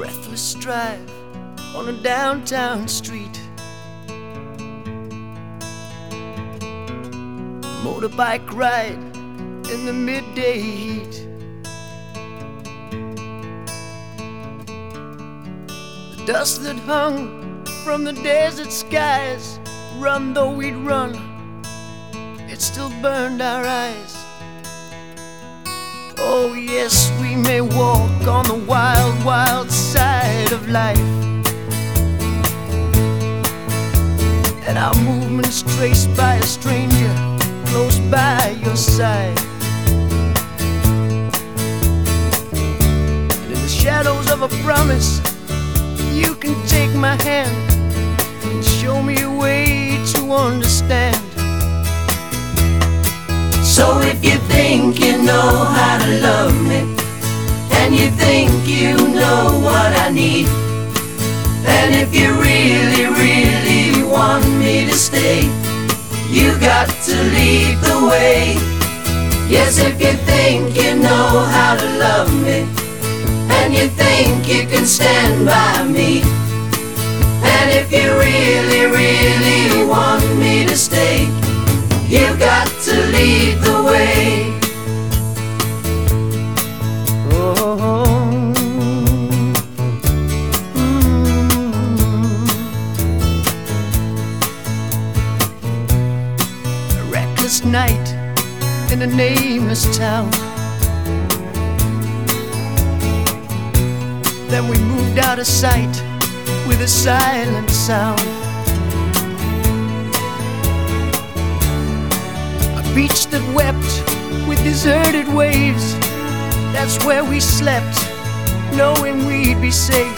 breathless drive on a downtown street. Motorbike ride in the midday heat. The dust that hung from the desert skies, run though we'd run, it still burned our eyes. Oh yes, we may walk on the wild, wild side of life, and our movements traced by a stranger close by your side. And in the shadows of a promise, you can take my hand and show me a way to understand. So if you think you know how to love me, and you think you know what I need, and if you really, really want me to stay, you got to lead the way. Yes, if you think you know how to love me, and you think you can stand by me, and if you really, really want me to stay, you got to lead the way. A reckless night in a nameless town. Then we moved out of sight with a silent sound. Beach that wept with deserted waves, that's where we slept, knowing we'd be safe.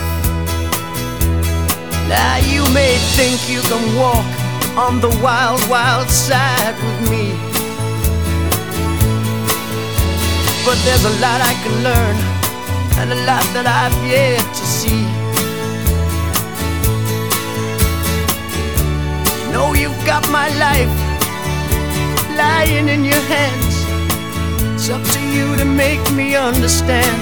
Now you may think you can walk on the wild, wild side with me, but there's a lot I can learn, and a lot that I've yet to see. You know you've got my life lying in your hands. It's up to you to make me understand.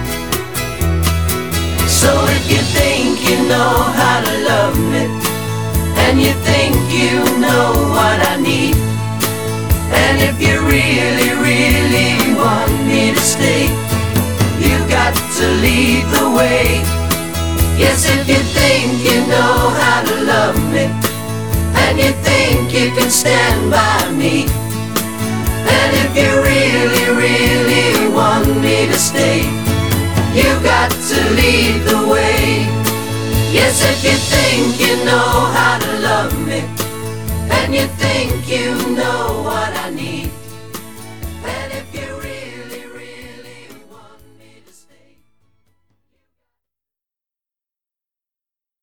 So if you think you know how to love me, and you think you know what I need, and if you really, really want me to stay, you got to lead the way. Yes, if you think you know how to love me, and you think you can stand by me, and if you really, really want me to stay, you got to lead the way. Yes, if you think you